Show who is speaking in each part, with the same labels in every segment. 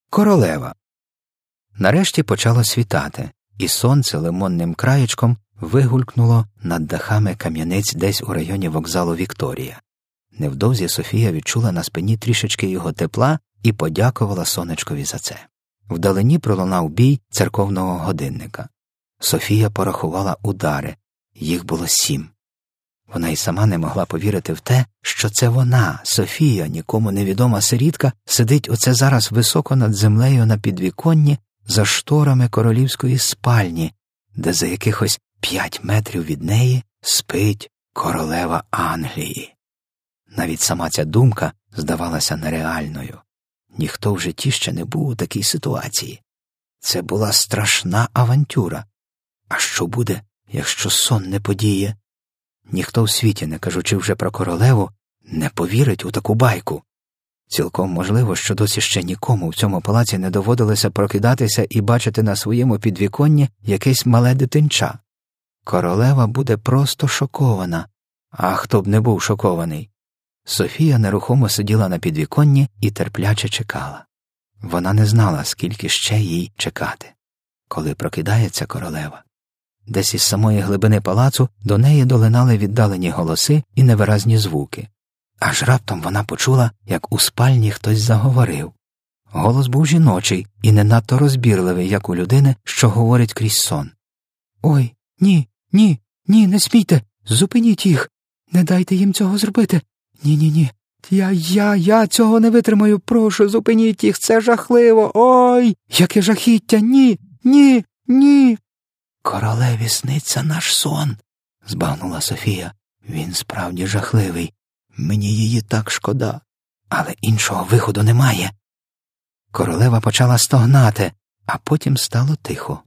Speaker 1: Королева. Нарешті почало світати, і сонце лимонним краєчком вигулькнуло над дахами кам'яниць десь у районі вокзалу Вікторія. Невдовзі Софія відчула на спині трішечки його тепла і подякувала сонечкові за це. Вдалині пролунав бій церковного годинника. Софія порахувала удари. Їх було 7. Вона й сама не могла повірити в те, що це вона, Софія, нікому невідома сирітка, сидить оце зараз високо над землею на підвіконні за шторами королівської спальні, де за якихось 5 метрів від неї спить королева Англії. Навіть сама ця думка здавалася нереальною. Ніхто в житті ще не був у такій ситуації. Це була страшна авантюра. А що буде, якщо сон не подіє? Ніхто в світі, не кажучи вже про королеву, не повірить у таку байку. Цілком можливо, що досі ще нікому в цьому палаці не доводилося прокидатися і бачити на своєму підвіконні якесь мале дитинча. Королева буде просто шокована. А хто б не був шокований? Софія нерухомо сиділа на підвіконні і терпляче чекала. Вона не знала, скільки ще їй чекати. Коли прокидається королева. Десь із самої глибини палацу до неї долинали віддалені голоси і невиразні звуки. Аж раптом вона почула, як у спальні хтось заговорив. Голос був жіночий і не надто розбірливий, як у людини, що говорить крізь сон. «Ой, ні, не смійте, зупиніть їх, не дайте їм цього зробити. Ні, я цього не витримаю, прошу, зупиніть їх, це жахливо, ой, яке жахіття, ні. Королеві сниться наш сон, збагнула Софія. Він справді жахливий. Мені її так шкода, але іншого виходу немає. Королева почала стогнати, а потім стало тихо.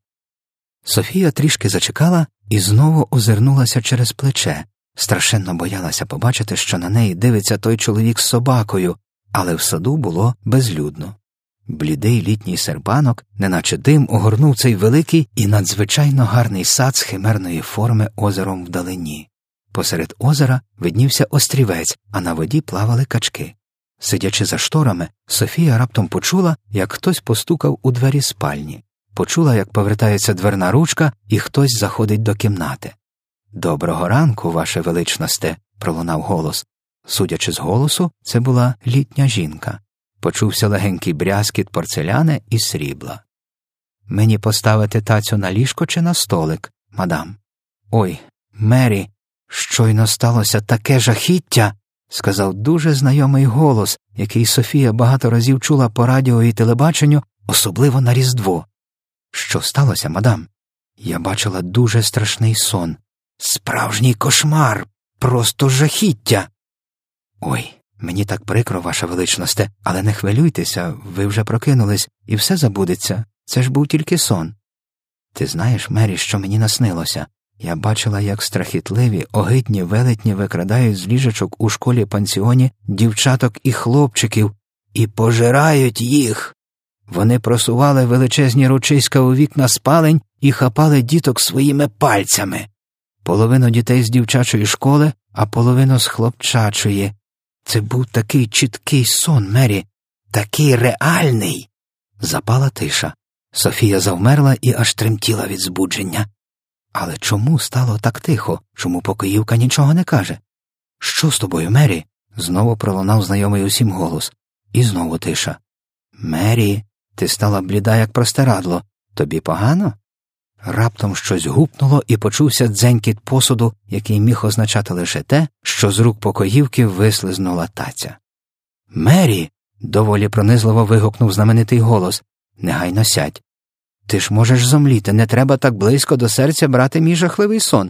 Speaker 1: Софія трішки зачекала і знову озирнулася через плече. Страшенно боялася побачити, що на неї дивиться той чоловік з собакою, але в саду було безлюдно. Блідий літній серпанок, неначе дим, огорнув цей великий і надзвичайно гарний сад з химерної форми озером вдалині. Посеред озера виднівся острівець, а на воді плавали качки. Сидячи за шторами, Софія раптом почула, як хтось постукав у двері спальні. Почула, як повертається дверна ручка, і хтось заходить до кімнати. «Доброго ранку, ваше величносте», – пролунав голос. Судячи з голосу, це була літня жінка. Почувся легенький брязкіт порцеляни і срібла. «Мені поставити тацю на ліжко чи на столик, мадам?» «Ой, Мері, щойно сталося таке жахіття», – сказав дуже знайомий голос, який Софія багато разів чула по радіо і телебаченню, особливо на Різдво. «Що сталося, мадам?» «Я бачила дуже страшний сон. Справжній кошмар! Просто жахіття!» «Ой, мені так прикро, ваше величносте, але не хвилюйтеся, ви вже прокинулись, і все забудеться. Це ж був тільки сон. Ти знаєш, Мері, що мені наснилося? Я бачила, як страхітливі, огидні велетні викрадають з ліжечок у школі-пансіоні дівчаток і хлопчиків і пожирають їх. Вони просували величезні ручиська у вікна спалень і хапали діток своїми пальцями. Половину дітей з дівчачої школи, а половину з хлопчачої. Це був такий чіткий сон, Мері, такий реальний». Запала тиша. Софія завмерла і аж тремтіла від збудження. Але чому стало так тихо? Чому покоївка нічого не каже? «Що з тобою, Мері?» Знову пролунав знайомий усім голос. І знову тиша. «Мері, ти стала бліда, як простирадло. Тобі погано?» Раптом щось гупнуло і почувся дзенькіт посуду, який міг означати лише те, що з рук покоївки вислизнула таця. «Мері!» – доволі пронизливо вигукнув знаменитий голос. «Негайно сядь. Ти ж можеш зомліти, не треба так близько до серця брати мій жахливий сон».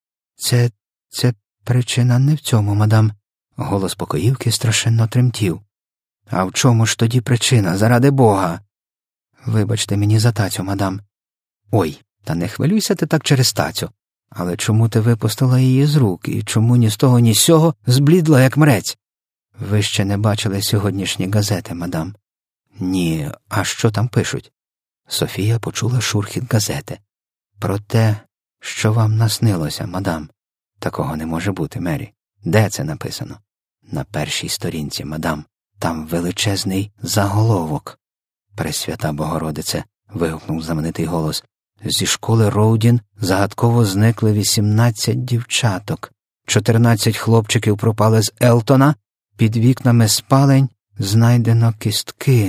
Speaker 1: Це причина не в цьому, мадам». Голос покоївки страшенно тремтів. «А в чому ж тоді причина, заради Бога?» «Вибачте мені за тацю, мадам». «Ой, та не хвилюйся ти так через тацю. Але чому ти випустила її з рук, і чому ні з того, ні з сього зблідла, як мрець?» «Ви ще не бачили сьогоднішні газети, мадам?» «Ні, а що там пишуть?» Софія почула шурхіт газети. «Про те, що вам наснилося, мадам». «Такого не може бути, Мері. Де це написано?» «На першій сторінці, мадам. Там величезний заголовок». Пресвята Богородице, вигукнув знаменитий голос. Зі школи Роудін загадково зникли 18 дівчаток. 14 хлопчиків пропали з Елтона, під вікнами спалень знайдено кістки.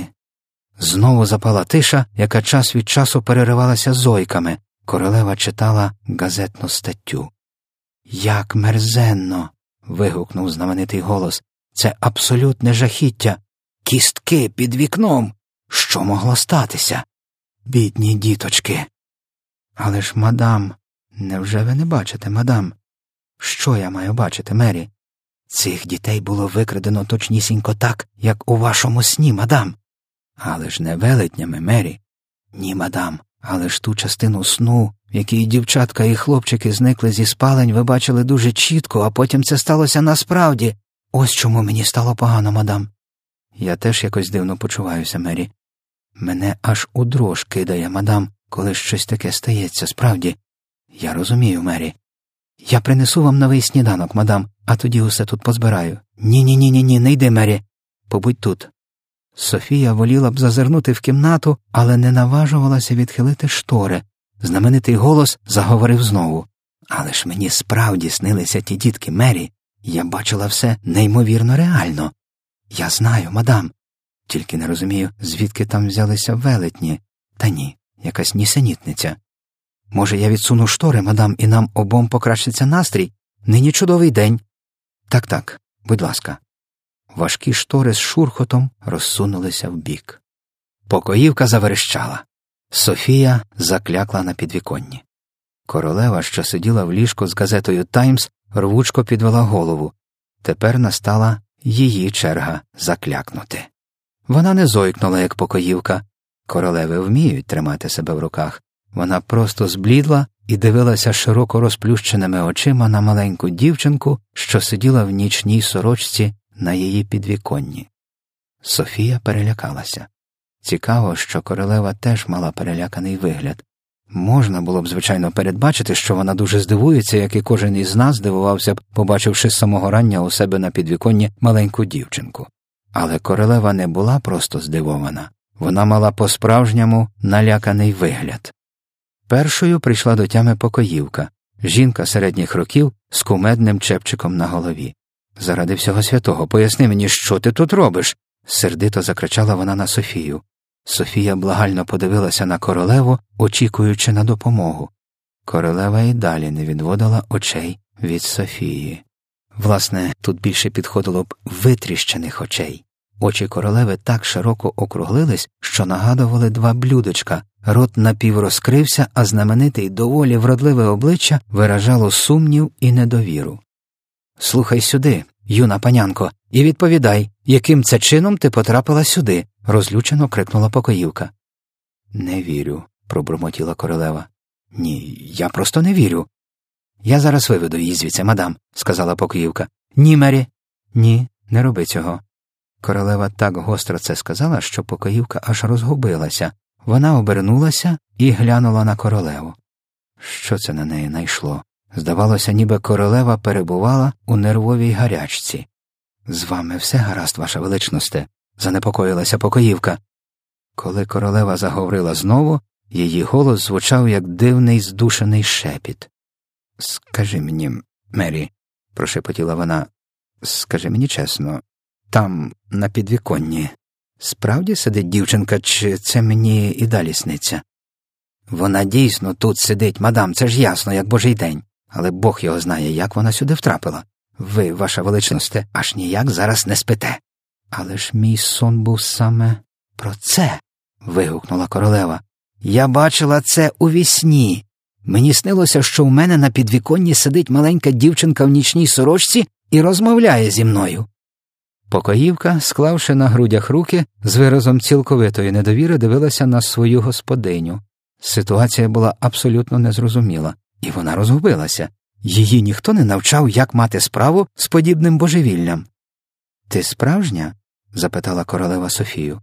Speaker 1: Знову запала тиша, яка час від часу переривалася зойками. Королева читала газетну статтю. «Як мерзенно!» – вигукнув знаменитий голос. «Це абсолютне жахіття! Кістки під вікном! Що могло статися? Бідні діточки!» «Але ж, мадам, невже ви не бачите, мадам?» «Що я маю бачити, Мері?» «Цих дітей було викрадено точнісінько так, як у вашому сні, мадам». «Але ж не велетнями, Мері». «Ні, мадам, але ж ту частину сну, в якій дівчатка і хлопчики зникли зі спалень, ви бачили дуже чітко, а потім це сталося насправді. Ось чому мені стало погано, мадам». «Я теж якось дивно почуваюся, Мері. Мене аж у дрож кидає, мадам, коли щось таке стається, справді. Я розумію, Мері. Я принесу вам новий сніданок, мадам, а тоді усе тут позбираю». «Ні, не йди, Мері. Побудь тут». Софія воліла б зазирнути в кімнату, але не наважувалася відхилити штори. Знаменитий голос заговорив знову. «Але ж мені справді снилися ті дітки, Мері. Я бачила все неймовірно реально». «Я знаю, мадам. Тільки не розумію, звідки там взялися велетні. Та ні, якась нісенітниця. Може, я відсуну штори, мадам, і нам обом покращиться настрій? Нині чудовий день». Так, будь ласка». Важкі штори з шурхотом розсунулися вбік. Покоївка заверещала. Софія заклякла на підвіконні. Королева, що сиділа в ліжку з газетою «Таймс», рвучко підвела голову. Тепер настала її черга заклякнути. Вона не зойкнула, як покоївка. Королеви вміють тримати себе в руках. Вона просто зблідла і дивилася широко розплющеними очима на маленьку дівчинку, що сиділа в нічній сорочці на її підвіконні. Софія перелякалася. Цікаво, що королева теж мала переляканий вигляд. Можна було б, звичайно, передбачити, що вона дуже здивується, як і кожен із нас здивувався б, побачивши з самого рання у себе на підвіконні маленьку дівчинку. Але королева не була просто здивована. Вона мала по-справжньому наляканий вигляд. Першою прийшла до тями покоївка, жінка середніх років з кумедним чепчиком на голові. «Заради всього святого, поясни мені, що ти тут робиш?» – сердито закричала вона на Софію. Софія благально подивилася на королеву, очікуючи на допомогу. Королева і далі не відводила очей від Софії. Власне, тут більше підходило б витріщених очей. Очі королеви так широко округлились, що нагадували два блюдечка. Рот напіврозкрився, а знамените й доволі вродливе обличчя виражало сумнів і недовіру. «Слухай сюди, юна панянко, і відповідай, яким це чином ти потрапила сюди?» – розлючено крикнула покоївка. «Не вірю», – пробурмотіла королева. «Ні, я просто не вірю». «Я зараз виведу її звідси, мадам», – сказала покоївка. «Ні, Мері». «Ні, не роби цього». Королева так гостро це сказала, що покоївка аж розгубилася. Вона обернулася і глянула на королеву. Що це на неї найшло? Здавалося, ніби королева перебувала у нервовій гарячці. «З вами все гаразд, ваша величносте?» – занепокоїлася покоївка. Коли королева заговорила знову, її голос звучав, як дивний здушений шепіт. «Скажи мені, Мері», – прошепотіла вона, – «скажи мені чесно, там, на підвіконні, справді сидить дівчинка, чи це мені і далі сниться?» «Вона дійсно тут сидить, мадам, це ж ясно, як божий день. Але Бог його знає, як вона сюди втрапила. Ви, ваша величносте, аж ніяк зараз не спите». «Але ж мій сон був саме про це», – вигукнула королева. «Я бачила це у вісні. Мені снилося, що у мене на підвіконні сидить маленька дівчинка в нічній сорочці і розмовляє зі мною». Покоївка, склавши на грудях руки, з виразом цілковитої недовіри дивилася на свою господиню. Ситуація була абсолютно незрозуміла, і вона розгубилася. Її ніхто не навчав, як мати справу з подібним божевіллям. «Ти справжня?» – запитала королева Софію.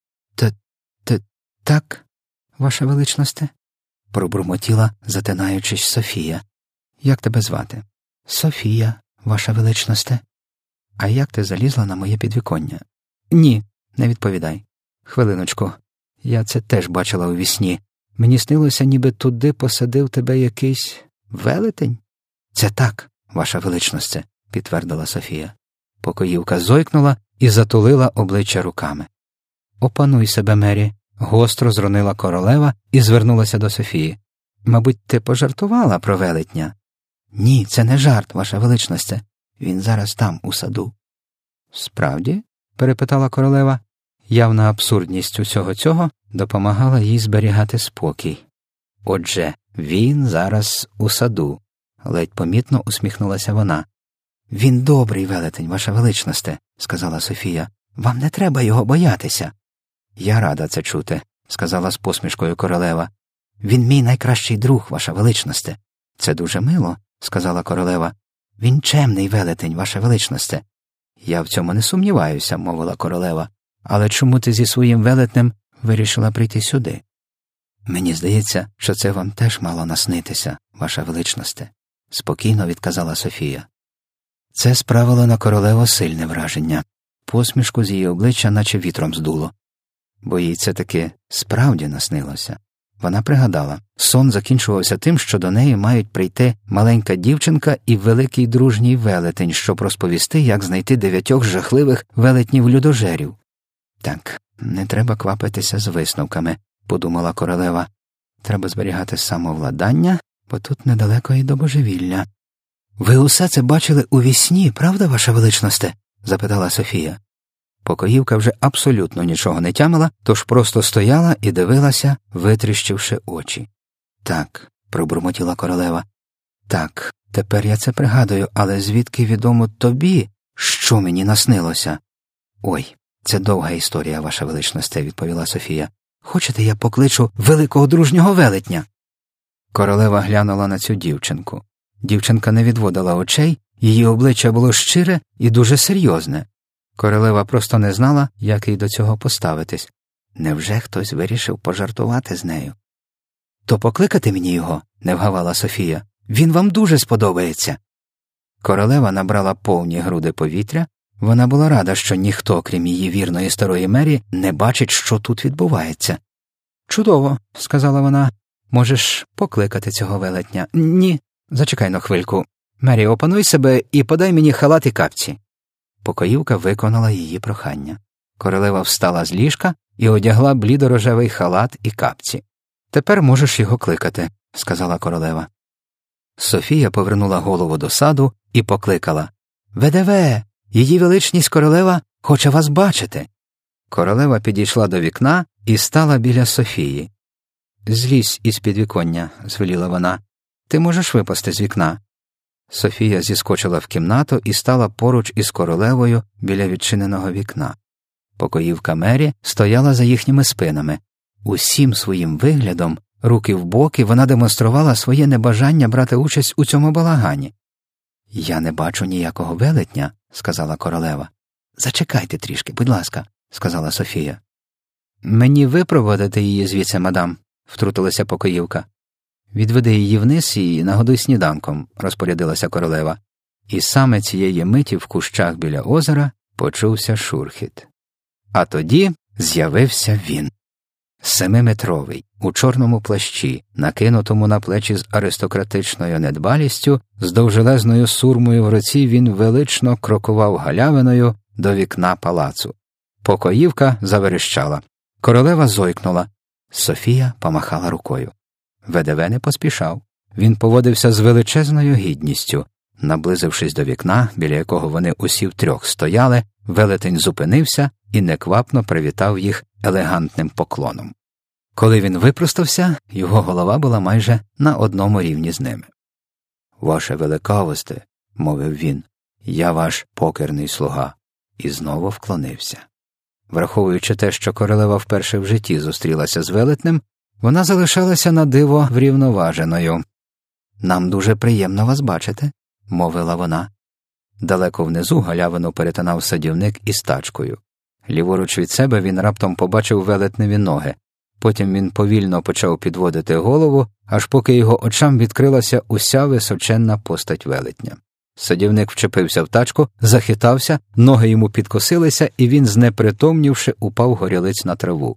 Speaker 1: Так, ваша величносте», – пробурмотіла, затинаючись, Софія. «Як тебе звати?» «Софія, ваша величносте». «А як ти залізла на моє підвіконня?» «Ні, не відповідай. Хвилиночку. Я це теж бачила у вісні. Мені снилося, ніби туди посадив тебе якийсь велетень. Це так, ваша величносте, підтвердила Софія. Покоївка зойкнула і затулила обличчя руками. Опануй себе, Мері, гостро зронила королева і звернулася до Софії. Мабуть, ти пожартувала про велетня? Ні, це не жарт, ваша величносте. Він зараз там, у саду. Справді? Перепитала королева. Явна абсурдність усього цього допомагала їй зберігати спокій. Отже, він зараз у саду, ледь помітно усміхнулася вона. Він добрий велетень, ваша величносте, сказала Софія. Вам не треба його боятися. Я рада це чути, сказала з посмішкою королева. Він мій найкращий друг, ваша величносте. Це дуже мило, сказала королева. Він чемний велетень, ваша величносте. Я в цьому не сумніваюся, мовила королева. Але чому ти зі своїм велетнем вирішила прийти сюди? Мені здається, що це вам теж мало наснитися, ваша величносте, спокійно відказала Софія. Це справило на королеву сильне враження. Посмішку з її обличчя наче вітром здуло. Бо їй це таки справді наснилося. Вона пригадала, сон закінчувався тим, що до неї мають прийти маленька дівчинка і великий дружній велетень, щоб розповісти, як знайти 9 жахливих велетнів-людожерів. Так, не треба квапитися з висновками, подумала королева. Треба зберігати самовладання, бо тут недалеко і до божевілля. Ви усе це бачили у вісні, правда, ваша величносте? Запитала Софія. Покоївка вже абсолютно нічого не тямила, тож просто стояла і дивилася, витріщивши очі. Так, пробурмотіла королева. Так, тепер я це пригадую, але звідки відомо тобі, що мені наснилося? Ой, це довга історія, ваша величносте, відповіла Софія. Хочете, я покличу великого дружнього велетня? Королева глянула на цю дівчинку. Дівчинка не відводила очей, її обличчя було щире і дуже серйозне. Королева просто не знала, як їй до цього поставитись. Невже хтось вирішив пожартувати з нею? То покликати мені його, не вгавала Софія. Він вам дуже сподобається. Королева набрала повні груди повітря. Вона була рада, що ніхто, крім її вірної старої Мері, не бачить, що тут відбувається. Чудово, сказала вона. Можеш покликати цього велетня. Ні, зачекай на хвильку. Мері, опануй себе і подай мені халат і капці. Покоївка виконала її прохання. Королева встала з ліжка і одягла блідорожевий халат і капці. Тепер можеш його кликати, сказала королева. Софія повернула голову до саду і покликала. Ведеве, її величність королева хоче вас бачити. Королева підійшла до вікна і стала біля Софії. Злізь із підвіконня, звеліла вона. Ти можеш випасти з вікна. Софія зіскочила в кімнату і стала поруч із королевою біля відчиненого вікна. Покоївка Мері стояла за їхніми спинами. Усім своїм виглядом, руки в боки, вона демонструвала своє небажання брати участь у цьому балагані. «Я не бачу ніякого велетня», – сказала королева. «Зачекайте трішки, будь ласка», – сказала Софія. «Мені випроводити її звідси, мадам», – втрутилася покоївка. «Відведи її вниз і нагодуй сніданком», – розпорядилася королева. І саме цієї миті в кущах біля озера почувся шурхіт. А тоді з'явився він. 7-метровий, у чорному плащі, накинутому на плечі з аристократичною недбалістю, з довжелезною сурмою в руці він велично крокував галявиною до вікна палацу. Покоївка заверещала. Королева зойкнула. Софія помахала рукою. ВДВ не поспішав. Він поводився з величезною гідністю. Наблизившись до вікна, біля якого вони усі втрьох стояли, велетень зупинився і неквапно привітав їх елегантним поклоном. Коли він випростався, його голова була майже на одному рівні з ними. «Ваше великавосте», – мовив він, – «я ваш покірний слуга», і знову вклонився. Враховуючи те, що королева вперше в житті зустрілася з велетнем, вона залишалася на диво врівноваженою. «Нам дуже приємно вас бачити», – мовила вона. Далеко внизу галявину перетинав садівник із тачкою. Ліворуч від себе він раптом побачив велетневі ноги. Потім він повільно почав підводити голову, аж поки його очам відкрилася уся височенна постать велетня. Садівник вчепився в тачку, захитався, ноги йому підкосилися, і він, знепритомнівши, упав горілиць на траву.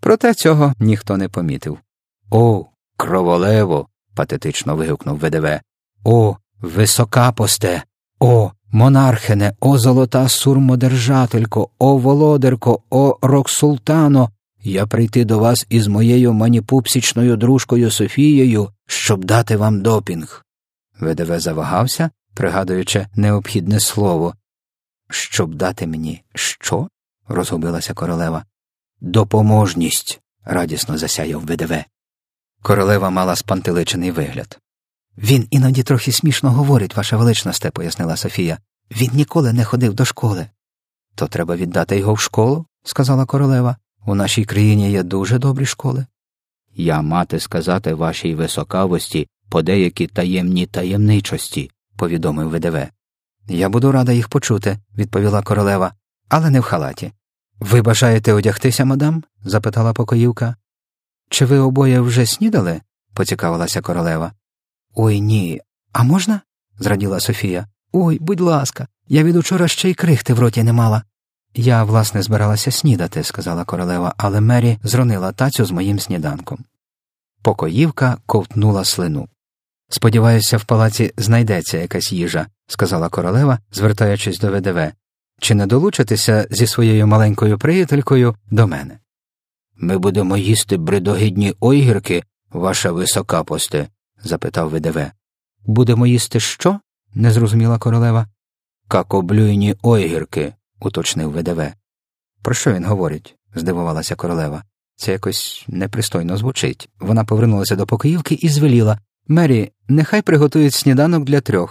Speaker 1: Проте цього ніхто не помітив. «О, кроволево!» – патетично вигукнув ВДВ. «О, високапосте! О, монархене! О, золота сурмодержателько! О, володарко! О, роксултано! Я прийти до вас із моєю маніпупсічною дружкою Софією, щоб дати вам допінг». ВДВ завагався, пригадуючи необхідне слово. «Щоб дати мені що?» – розгубилася королева. «Допоможність!» – радісно засяяв ВДВ. Королева мала спантеличений вигляд. «Він іноді трохи смішно говорить, ваша величносте», – пояснила Софія. «Він ніколи не ходив до школи». «То треба віддати його в школу», – сказала королева. «У нашій країні є дуже добрі школи». «Я мати сказати вашій високавості по деякі таємні таємничості», – повідомив ВДВ. «Я буду рада їх почути», – відповіла королева, – «але не в халаті». «Ви бажаєте одягтися, мадам?» – запитала покоївка. «Чи ви обоє вже снідали?» – поцікавилася королева. «Ой, ні. А можна?» – зраділа Софія. «Ой, будь ласка, я від учора ще й крихти в роті не мала». «Я, власне, збиралася снідати», – сказала королева, але Мері зронила тацю з моїм сніданком. Покоївка ковтнула слину. «Сподіваюся, в палаці знайдеться якась їжа», – сказала королева, звертаючись до ВДВ. «Чи не долучитеся зі своєю маленькою приятелькою до мене?» «Ми будемо їсти бредогідні ойгірки, ваша високапосте», – запитав ВДВ. «Будемо їсти що?» – не зрозуміла королева. «Какоблюйні ойгірки», – уточнив ВДВ. «Про що він говорить?» – здивувалася королева. «Це якось непристойно звучить». Вона повернулася до покоївки і звеліла. «Мері, нехай приготують сніданок для 3.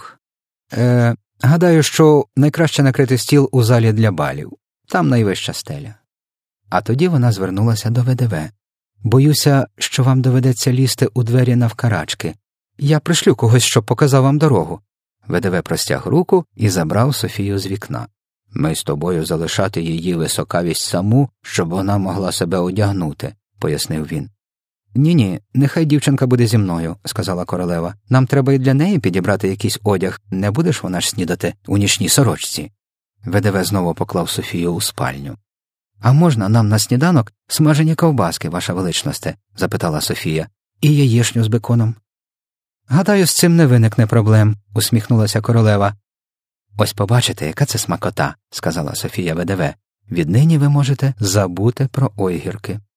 Speaker 1: Гадаю, що найкраще накрити стіл у залі для балів. Там найвища стеля». А тоді вона звернулася до ВДВ. «Боюся, що вам доведеться лізти у двері навкарачки. Я пришлю когось, щоб показав вам дорогу». ВДВ простяг руку і забрав Софію з вікна. «Ми з тобою залишати її високавість саму, щоб вона могла себе одягнути», – пояснив він. «Ні-ні, нехай дівчинка буде зі мною», – сказала королева. «Нам треба і для неї підібрати якийсь одяг. Не будеш вона ж снідати у нічній сорочці». ВДВ знову поклав Софію у спальню. «А можна нам на сніданок смажені ковбаски, ваша величносте?» – запитала Софія. «І яєшню з беконом». «Гадаю, з цим не виникне проблем», – усміхнулася королева. «Ось побачите, яка це смакота», – сказала Софія ВДВ. «Віднині ви можете забути про ойгірки».